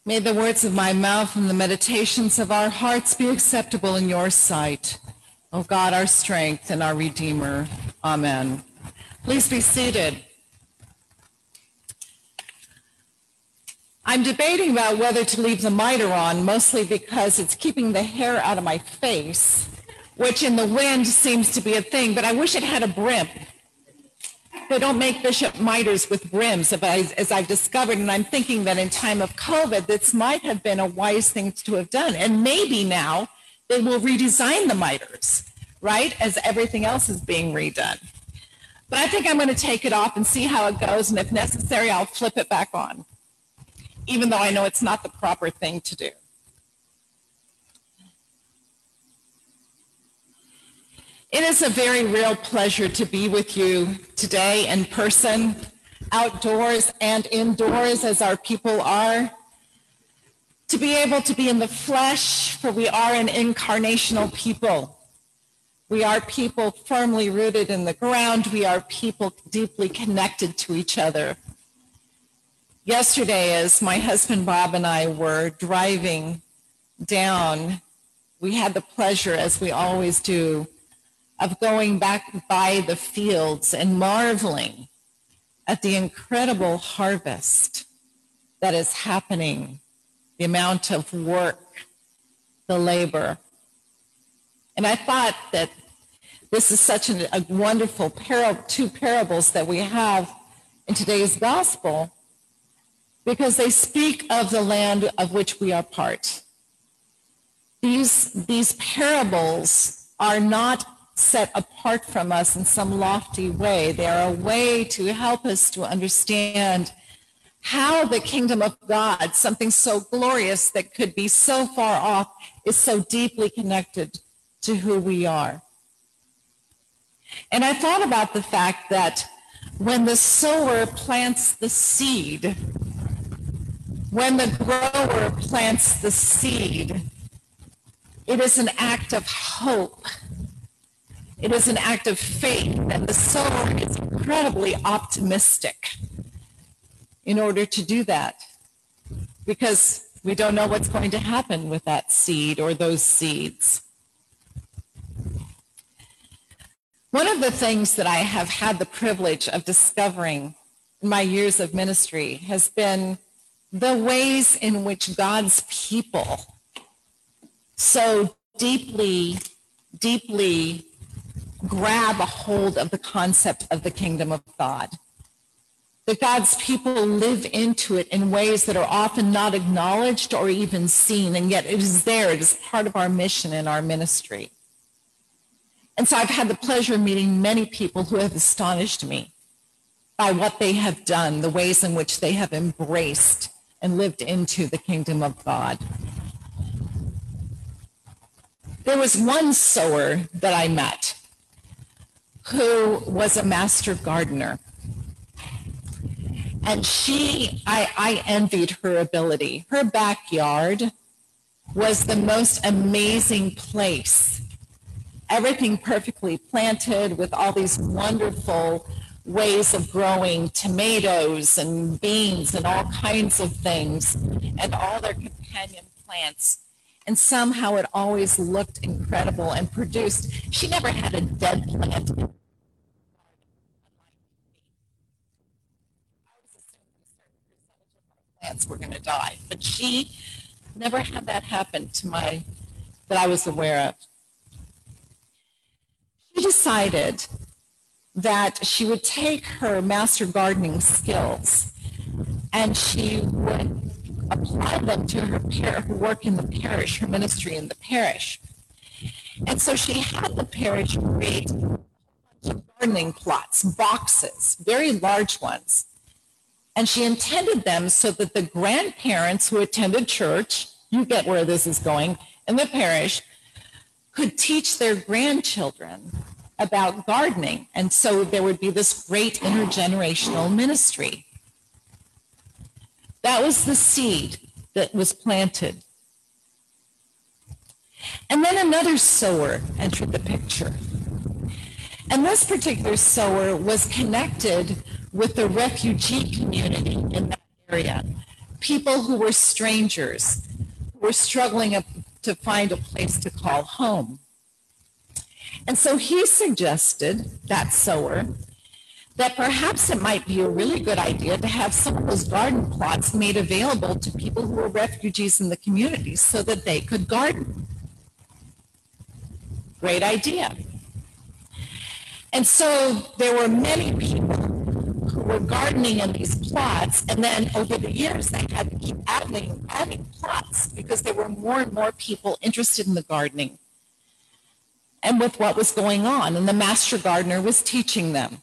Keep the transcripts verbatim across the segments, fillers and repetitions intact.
May the words of my mouth and the meditations of our hearts be acceptable in your sight, O God, our strength and our Redeemer. Amen. Please be seated. I'm debating about whether to leave the mitre on, mostly because it's keeping the hair out of my face, which in the wind seems to be a thing, but I wish it had a brim. They don't make bishop mitres with brims, as I've discovered, and I'm thinking that in time of COVID, this might have been a wise thing to have done. And maybe now they will redesign the mitres, right, as everything else is being redone. But I think I'm going to take it off and see how it goes, and if necessary, I'll flip it back on, even though I know it's not the proper thing to do. It is a very real pleasure to be with you today in person, outdoors and indoors as our people are, to be able to be in the flesh, for we are an incarnational people. We are people firmly rooted in the ground. We are people deeply connected to each other. Yesterday, as my husband Bob and I were driving down, we had the pleasure, as we always do, of going back by the fields and marveling at the incredible harvest that is happening, the amount of work, the labor. And I thought that this is such an, a wonderful par- two parables that we have in today's gospel, because they speak of the land of which we are part. These, these parables are not set apart from us in some lofty way. They are a way to help us to understand how the kingdom of God, something so glorious that could be so far off, is so deeply connected to who we are. And I thought about the fact that when the sower plants the seed, when the grower plants the seed, it is an act of hope. It is an act of faith, and the sower is incredibly optimistic in order to do that, because we don't know what's going to happen with that seed or those seeds. One of the things that I have had the privilege of discovering in my years of ministry has been the ways in which God's people so deeply, deeply grab a hold of the concept of the kingdom of God. That God's people live into it in ways that are often not acknowledged or even seen, and yet it is there. It is part of our mission and our ministry. And so I've had the pleasure of meeting many people who have astonished me by what they have done, the ways in which they have embraced and lived into the kingdom of God. There was one sower that I met who was a master gardener. And she, I, I envied her ability. Her backyard was the most amazing place. Everything perfectly planted with all these wonderful ways of growing tomatoes and beans and all kinds of things, and all their companion plants. And somehow it always looked incredible and produced. She never had a dead plant. Plants were going to die, but she never had that happen to my, that I was aware of. She decided that she would take her master gardening skills and she would apply them to her, par- her work in the parish, her ministry in the parish. And so she had the parish create gardening plots, boxes, very large ones. And she intended them so that the grandparents who attended church, you get where this is going, in the parish, could teach their grandchildren about gardening. And so there would be this great intergenerational ministry. That was the seed that was planted. And then another sower entered the picture. And this particular sower was connected with the refugee community in that area. people who were strangers, who were struggling to find a place to call home. And so he suggested, that sower, that perhaps it might be a really good idea to have some of those garden plots made available to people who were refugees in the community so that they could garden. Great idea. And so there were many people who were gardening in these plots, and then over the years they had to keep adding, adding plots because there were more and more people interested in the gardening and with what was going on, and the master gardener was teaching them.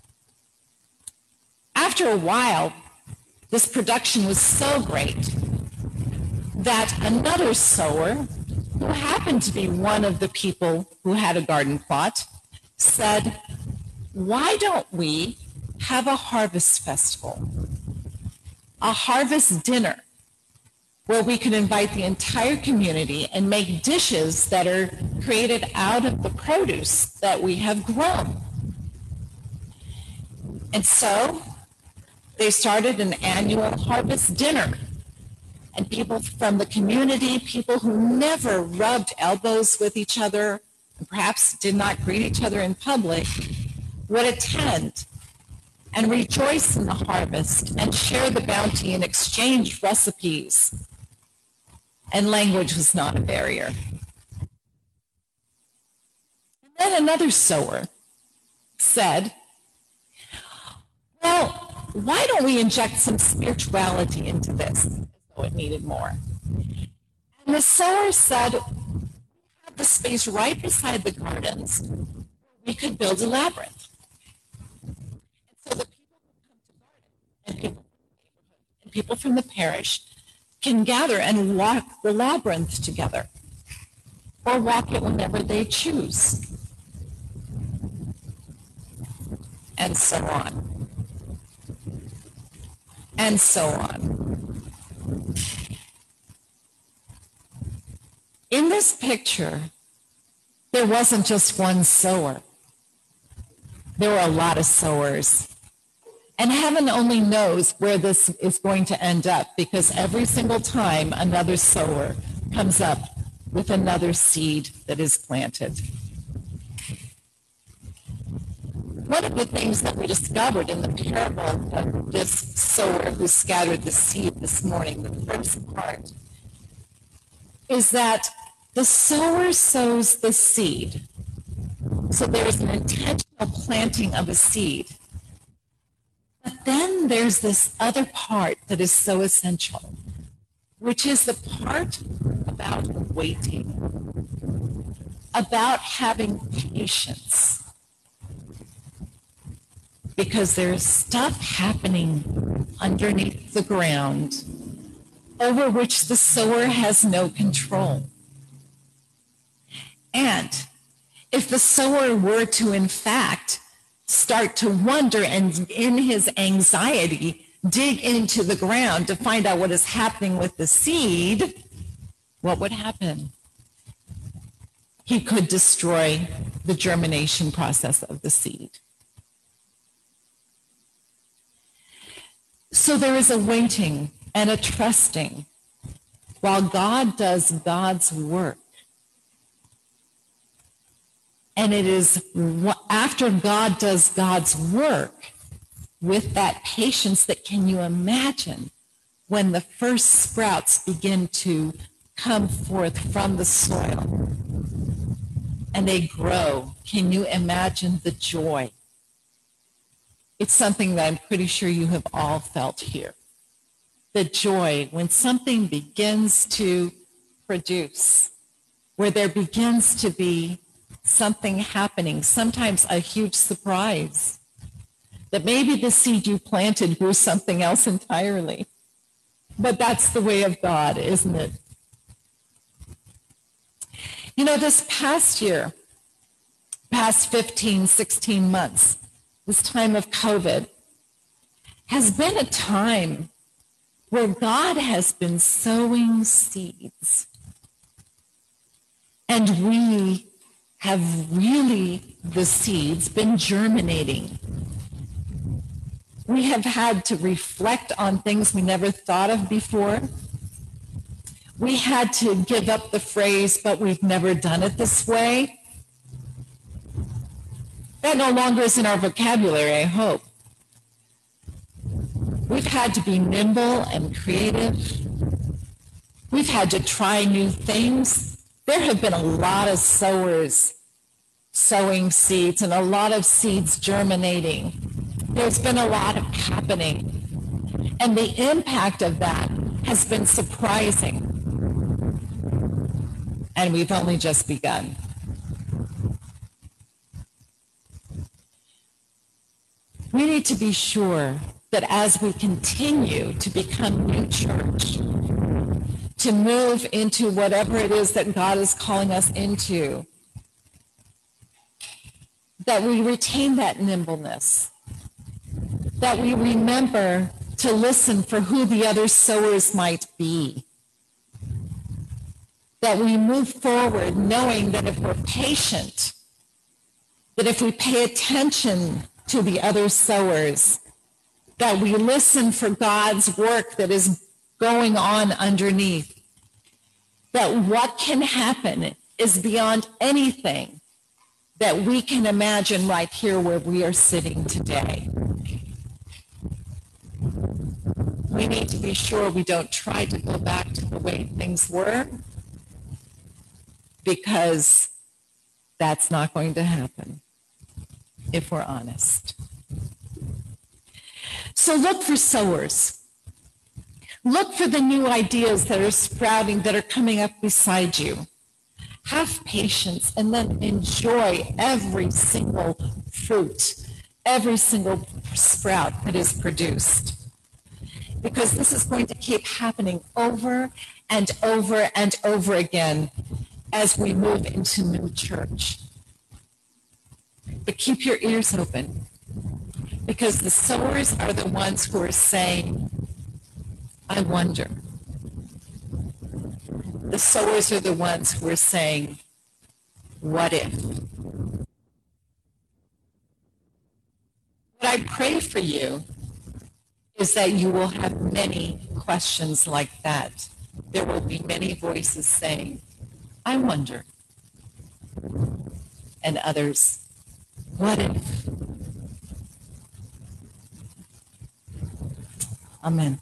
After a while, this production was so great that another sower, who happened to be one of the people who had a garden plot, said, why don't we have a harvest festival, a harvest dinner, where we could invite the entire community and make dishes that are created out of the produce that we have grown. And so they started an annual harvest dinner. And people from the community, people who never rubbed elbows with each other, and perhaps did not greet each other in public, would attend and rejoice in the harvest and share the bounty and exchange recipes. And language was not a barrier. And then another sower said, well, why don't we inject some spirituality into this as though it needed more? And the sower said, we have the space right beside the gardens. We could build a labyrinth. And so the people who come to garden and people, and people from the parish can gather and walk the labyrinth together, or walk it whenever they choose, and so on, and so on. In this picture, there wasn't just one sower. There were a lot of sowers. And heaven only knows where this is going to end up, because every single time another sower comes up with another seed that is planted. One of the things that we discovered in the parable of this sower who scattered the seed this morning, the first part, is that the sower sows the seed. So there's an intentional planting of a seed. But then there's this other part that is so essential, which is the part about waiting, about having patience. Because there's stuff happening underneath the ground over which the sower has no control. And if the sower were to, in fact, start to wonder and in his anxiety dig into the ground to find out what is happening with the seed, what would happen? He could destroy the germination process of the seed. So there is a waiting and a trusting while God does God's work. And it is after God does God's work with that patience that, can you imagine when the first sprouts begin to come forth from the soil and they grow? Can you imagine the joy? It's something that I'm pretty sure you have all felt here. The joy when something begins to produce, where there begins to be something happening, sometimes a huge surprise, that maybe the seed you planted grew something else entirely. But that's the way of God, isn't it? You know, this past year, past fifteen, sixteen months, this time of COVID, has been a time where God has been sowing seeds. And we have really, the seeds, been germinating. We have had to reflect on things we never thought of before. We had to give up the phrase, but we've never done it this way. That no longer is in our vocabulary, I hope. We've had to be nimble and creative. We've had to try new things. There have been a lot of sowers sowing seeds and a lot of seeds germinating. There's been a lot of happening. And the impact of that has been surprising. And we've only just begun. We need to be sure that as we continue to become new church, to move into whatever it is that God is calling us into, that we retain that nimbleness, that we remember to listen for who the other sowers might be, that we move forward knowing that if we're patient, that if we pay attention to the other sowers, that we listen for God's work that is going on underneath, that what can happen is beyond anything that we can imagine right here where we are sitting today. We need to be sure we don't try to go back to the way things were, because that's not going to happen if we're honest. So look for sowers. Look for the new ideas that are sprouting, that are coming up beside you. Have patience and then enjoy every single fruit, every single sprout that is produced. Because this is going to keep happening over and over and over again as we move into new church. But keep your ears open, because the sowers are the ones who are saying, I wonder. The sowers are the ones who are saying, what if? What I pray for you is that you will have many questions like that. There will be many voices saying, I wonder. And others, what if? Amen.